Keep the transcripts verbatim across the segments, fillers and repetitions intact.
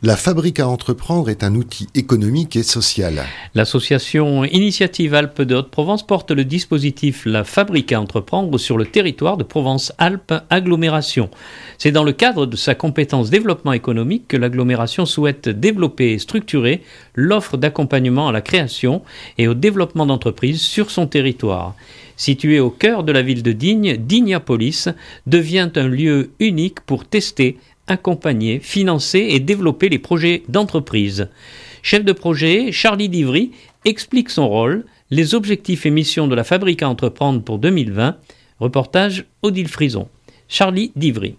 La Fabrique à entreprendre est un outil économique et social. L'association Initiative Alpes de Haute-Provence porte le dispositif La Fabrique à entreprendre sur le territoire de Provence-Alpes Agglomération. C'est dans le cadre de sa compétence développement économique que l'agglomération souhaite développer et structurer l'offre d'accompagnement à la création et au développement d'entreprises sur son territoire. Situé au cœur de la ville de Digne, Dignapolis devient un lieu unique pour tester, accompagner, financer et développer les projets d'entreprise. Chef de projet, Charlie Divry explique son rôle, les objectifs et missions de la Fabrique à entreprendre pour deux mille vingt. Reportage Odile Frison. Charlie Divry.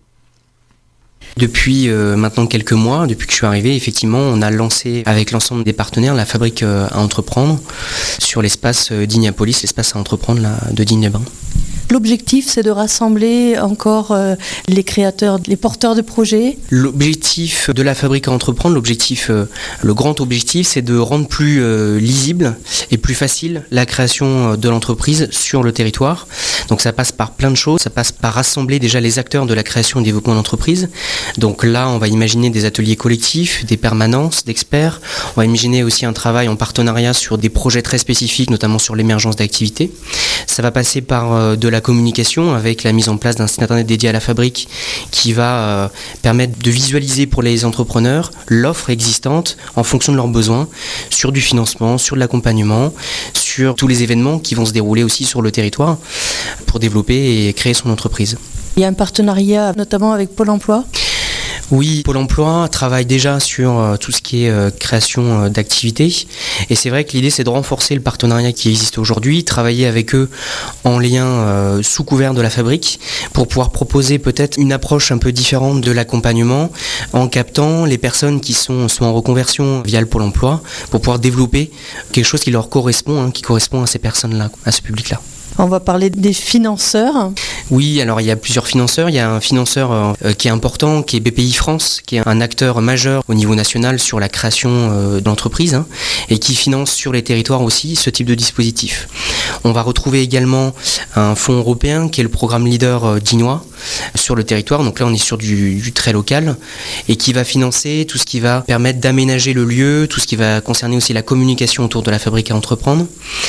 Depuis euh, maintenant quelques mois, depuis que je suis arrivé, effectivement, on a lancé avec l'ensemble des partenaires la Fabrique euh, à entreprendre sur l'espace euh, Dignapolis, l'espace à entreprendre là, de Digne-les-Bains. L'objectif, c'est de rassembler encore euh, les créateurs, les porteurs de projets. L'objectif de la Fabrique à entreprendre, l'objectif, euh, le grand objectif, c'est de rendre plus euh, lisible et plus facile la création de l'entreprise sur le territoire. Donc ça passe par plein de choses. Ça passe par rassembler déjà les acteurs de la création et développement d'entreprise. Donc là, on va imaginer des ateliers collectifs, des permanences d'experts. On va imaginer aussi un travail en partenariat sur des projets très spécifiques, notamment sur l'émergence d'activités. Ça va passer par euh, de la communication avec la mise en place d'un site internet dédié à la Fabrique qui va euh, permettre de visualiser pour les entrepreneurs l'offre existante en fonction de leurs besoins sur du financement, sur de l'accompagnement, sur tous les événements qui vont se dérouler aussi sur le territoire pour développer et créer son entreprise. Il y a un partenariat notamment avec Pôle emploi. Oui, Pôle emploi travaille déjà sur euh, tout ce qui est euh, création euh, d'activités et c'est vrai que l'idée c'est de renforcer le partenariat qui existe aujourd'hui, travailler avec eux en lien euh, sous couvert de la Fabrique pour pouvoir proposer peut-être une approche un peu différente de l'accompagnement en captant les personnes qui sont, sont en reconversion via le Pôle emploi pour pouvoir développer quelque chose qui leur correspond, hein, qui correspond à ces personnes-là, à ce public-là. On va parler des financeurs. Oui, alors il y a plusieurs financeurs. Il y a un financeur euh, qui est important, qui est B P I France, qui est un acteur majeur au niveau national sur la création euh, d'entreprises hein, et qui finance sur les territoires aussi ce type de dispositif. On va retrouver également un fonds européen qui est le programme Leader euh, Dignois sur le territoire. Donc là, on est sur du, du très local et qui va financer tout ce qui va permettre d'aménager le lieu, tout ce qui va concerner aussi la communication autour de la Fabrique à entreprendre.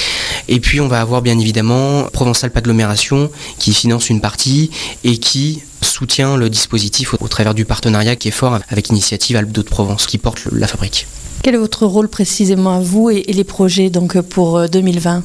Et puis, on va avoir bien évidemment Provence-Alpes Agglomération qui finance une partie et qui soutient le dispositif au, au travers du partenariat qui est fort avec Initiative Alpes de Haute-Provence qui porte le, la Fabrique. Quel est votre rôle précisément à vous et, et les projets donc, pour deux mille vingt ?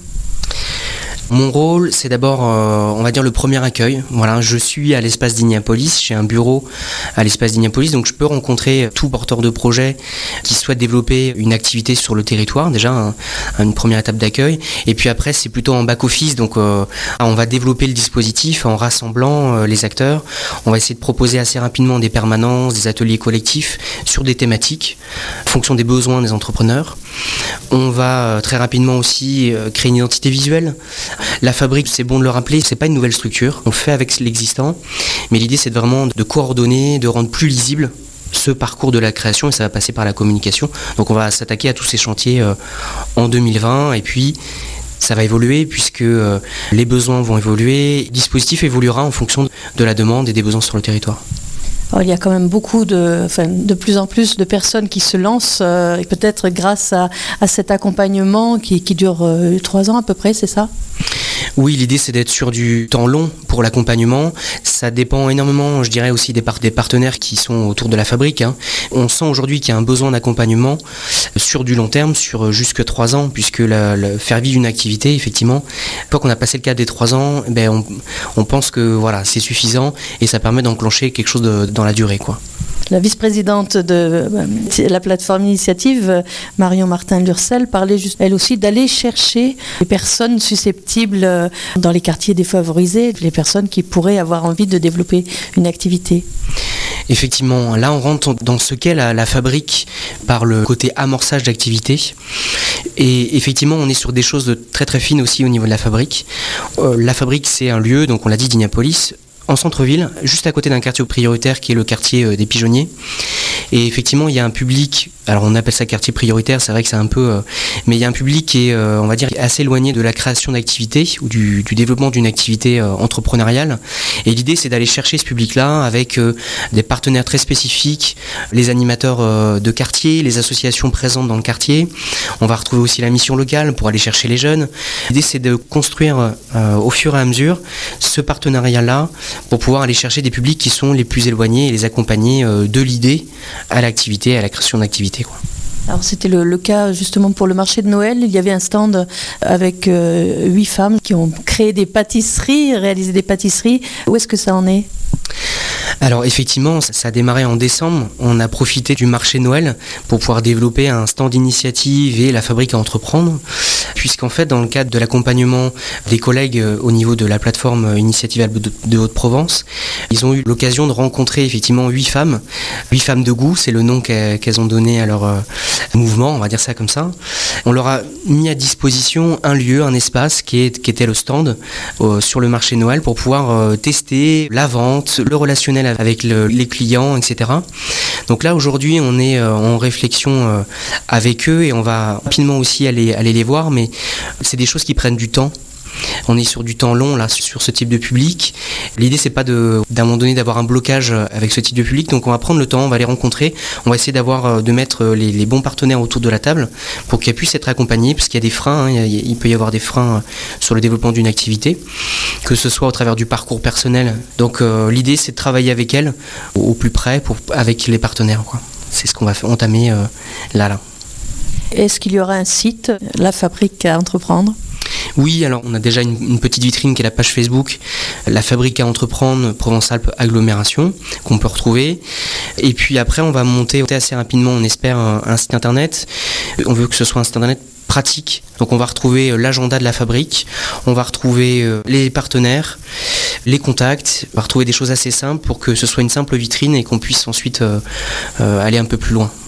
Mon rôle, c'est d'abord, euh, on va dire, le premier accueil. Voilà, je suis à l'espace Dignapolis, j'ai un bureau à l'espace Dignapolis, donc je peux rencontrer tout porteur de projet qui souhaite développer une activité sur le territoire, déjà un, une première étape d'accueil. Et puis après, c'est plutôt en back-office, donc euh, on va développer le dispositif en rassemblant euh, les acteurs. On va essayer de proposer assez rapidement des permanences, des ateliers collectifs sur des thématiques, en fonction des besoins des entrepreneurs. On va euh, très rapidement aussi euh, créer une identité visuelle. La Fabrique, c'est bon de le rappeler, c'est pas une nouvelle structure, on le fait avec l'existant, mais l'idée c'est vraiment de coordonner, de rendre plus lisible ce parcours de la création et ça va passer par la communication. Donc on va s'attaquer à tous ces chantiers euh, en deux mille vingt et puis ça va évoluer puisque euh, les besoins vont évoluer, le dispositif évoluera en fonction de la demande et des besoins sur le territoire. Alors, il y a quand même beaucoup de, enfin, de plus en plus de personnes qui se lancent, euh, peut-être grâce à, à cet accompagnement qui, qui dure euh, trois ans à peu près, c'est ça ? Oui, l'idée c'est d'être sur du temps long pour l'accompagnement. Ça dépend énormément, je dirais aussi des, par- des partenaires qui sont autour de la Fabrique. Hein. On sent aujourd'hui qu'il y a un besoin d'accompagnement sur du long terme, sur jusque trois ans, puisque la, la, faire vivre une activité, effectivement, une fois qu'on a passé le cap des trois ans, ben on, on pense que voilà, c'est suffisant et ça permet d'enclencher quelque chose de, dans la durée, quoi. La vice-présidente de euh, la plateforme Initiative, Marion Martin-Lurcel, parlait juste, elle aussi d'aller chercher les personnes susceptibles euh, dans les quartiers défavorisés, les personnes qui pourraient avoir envie de développer une activité. Effectivement, là on rentre dans ce qu'est la, la Fabrique par le côté amorçage d'activité. Et effectivement, on est sur des choses de très très fines aussi au niveau de la Fabrique. Euh, la Fabrique, c'est un lieu, donc on l'a dit, Dignapolis, en centre-ville, juste à côté d'un quartier prioritaire qui est le quartier des Pigeonniers. Et effectivement, il y a un public, alors on appelle ça quartier prioritaire, c'est vrai que c'est un peu... Euh, mais il y a un public qui est, euh, on va dire, assez éloigné de la création d'activités ou du, du développement d'une activité euh, entrepreneuriale. Et l'idée, c'est d'aller chercher ce public-là avec euh, des partenaires très spécifiques, les animateurs euh, de quartier, les associations présentes dans le quartier. On va retrouver aussi la mission locale pour aller chercher les jeunes. L'idée, c'est de construire euh, au fur et à mesure ce partenariat-là pour pouvoir aller chercher des publics qui sont les plus éloignés et les accompagner euh, de l'idée à l'activité, à la création d'activités, quoi. Alors c'était le, le cas justement pour le marché de Noël. Il y avait un stand avec euh, huit femmes qui ont créé des pâtisseries, réalisé des pâtisseries. Où est-ce que ça en est ? Alors effectivement, ça, ça a démarré en décembre. On a profité du marché de Noël pour pouvoir développer un stand d'initiative et la fabrique à entreprendre. Puisqu'en fait, dans le cadre de l'accompagnement des collègues au niveau de la plateforme Initiative Alpes de Haute-Provence, ils ont eu l'occasion de rencontrer effectivement huit femmes. Huit femmes de goût, c'est le nom qu'elles ont donné à leur euh, mouvement, on va dire ça comme ça. On leur a mis à disposition un lieu, un espace qui, est, qui était le stand euh, sur le marché de Noël pour pouvoir euh, tester la vente, le relationnel avec le, les clients, et cetera. Donc là, aujourd'hui, on est euh, en réflexion euh, avec eux et on va rapidement aussi aller, aller les voir, mais c'est des choses qui prennent du temps. On est sur du temps long là sur ce type de public. L'idée c'est pas de d'un moment donné d'avoir un blocage avec ce type de public, donc on va prendre le temps, on va les rencontrer, on va essayer d'avoir de mettre les, les bons partenaires autour de la table pour qu'ils puissent être accompagnés, parce qu'il y a des freins, hein, il, il peut y avoir des freins sur le développement d'une activité, que ce soit au travers du parcours personnel. Donc euh, l'idée c'est de travailler avec elles au, au plus près pour avec les partenaires, quoi. C'est ce qu'on va entamer euh, là là. Est-ce qu'il y aura un site, la fabrique à entreprendre ? Oui, alors on a déjà une, une petite vitrine qui est la page Facebook, la fabrique à entreprendre Provence-Alpes Agglomération, qu'on peut retrouver. Et puis après, on va monter assez rapidement, on espère, un, un site internet. On veut que ce soit un site internet pratique. Donc on va retrouver l'agenda de la fabrique, on va retrouver les partenaires, les contacts, on va retrouver des choses assez simples pour que ce soit une simple vitrine et qu'on puisse ensuite euh, euh, aller un peu plus loin.